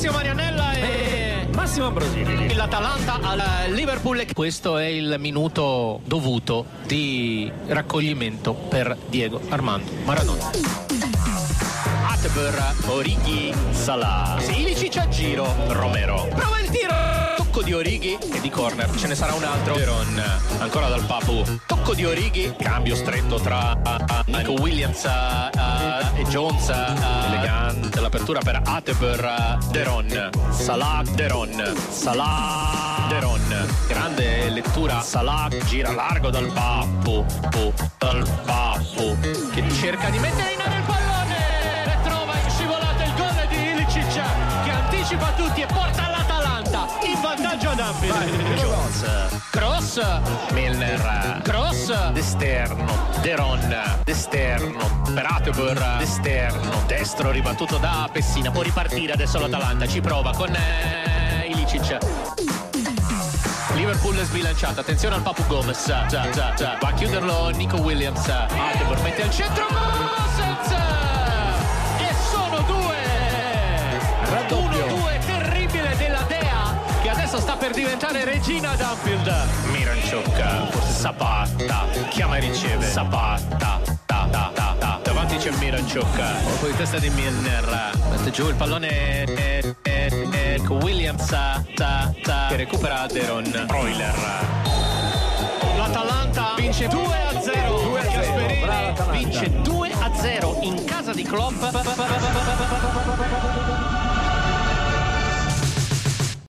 Alessio Marianella e Massimo Ambrosini. l'Atalanta al Liverpool. Questo è il minuto dovuto di raccoglimento per Diego Armando Maradona. Atebor, Origi, Salah, Ilicic a giro, Romero prova il tiro, tocco di Origi e di corner, ce ne sarà un altro. Veron, ancora dal Papu, tocco di Origi, cambio stretto tra Nico Williams e Jones, elegante l'apertura per Atebor, Deron, Salah, Deron, Salah, Deron, grande lettura, Salah gira largo dal Papu, che cerca di mettere in aria il pallone e trova in scivolata il gol di Ilicic che anticipa tutti e porta l'Atalanta in vantaggio ad Anfield. Jones, cross, Milner, cross, d'esterno, Deron, d'esterno, per Atebor, d'esterno, destro ribattuto da Pessina, può ripartire adesso l'Atalanta, ci prova con Ilicic. Liverpool sbilanciata, attenzione al Papu Gomez, va a chiuderlo Nico Williams, Atebor mette al centro, Gosens, e sono due, Raddoppio. 1-2 terribile della Dea che adesso sta per diventare regina ad Anfield. Miranchuk, Zapata, chiama e riceve, Zapata, davanti c'è Miranchuk, colpo di testa di Milner, mette giù il pallone Williams che recupera Deron, Broiler. L'Atalanta vince 2-0, Gasperini vince 2-0 in casa di Klopp.